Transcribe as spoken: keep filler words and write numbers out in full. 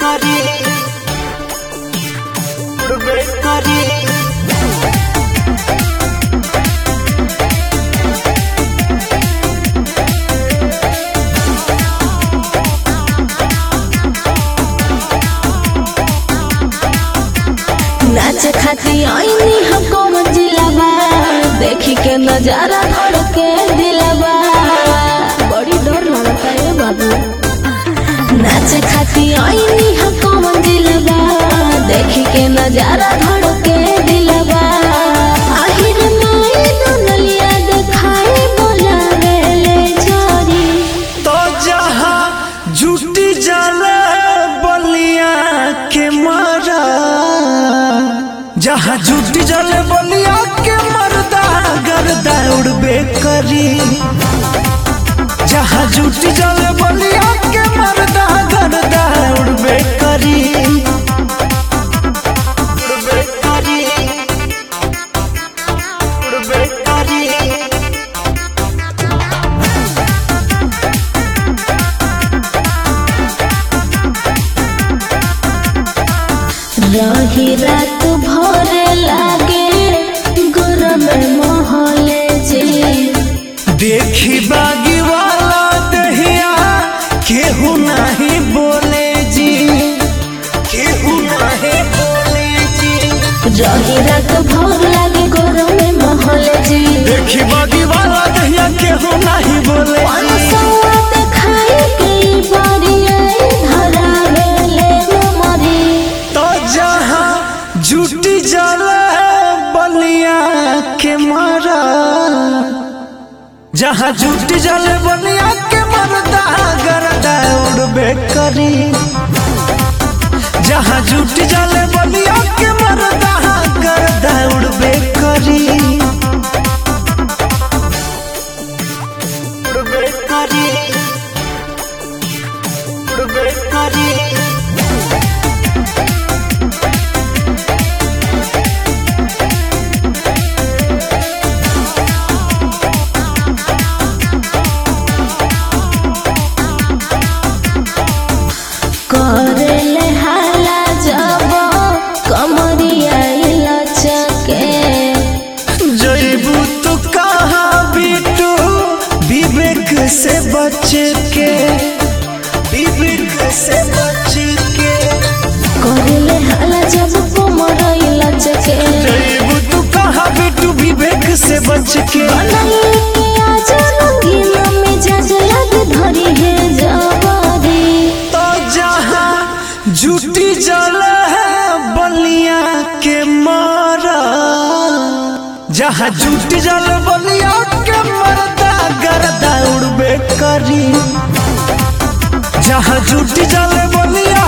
करे उड़बे करे नाच खाती आईनी हमको मंजिलाबा देखी के नजारा धड़ के दिलाबा बड़ी डर लगता है बाबू। नाच खाती आईनी हमको मंजिलाबा देखी के नजारा धड़ के दिलाबा आहिर माई दुनिया दिखाई बोला ले छोरी तो जहाँ जुटी जाला बलिया के मारा जहाँ जुटी जले बलिया के मरदा गर्दा उड़बे करी जहाँ जुटी जले बलिया के मरदा गर्दा उड़बे करी उड़बे करी उड़बे करी रही रात भर लागे गरम महले जी देखी बागी वाला दहिया केहू नहीं बोले जी केहू नहीं बोले जी रही रात भर लागे गरम महले जी देखी बागी वाला दहिया केहू नहीं बोले जी खाई के बारिया धरा बेले मरी तो जहाँ जुटी जाला बलिया के मारा जहाँ जुटी जले बलिया के मरदा गर्दा उड़बे करी जहाँ जुटी जले बलिया के मरदा गर्दा उड़बे करी उड़बे करी उड़बे करी करले हाला जब कमरिया लचके जईबू तो कहाँ बिटू विवेक से बच के विवेक से बच के करले हाला जब कमरिया लचके जईबू तो कहाँ बिटू विवेक से बच के बनाई के आज रंगीला में जजलग धरी है जवारी तो जहाँ जुटी जला है बलिया के मारा जहाँ जुटी जल बलिया के मरदा गर्दा उड़बे करी जहाँ जुटी जल बलिया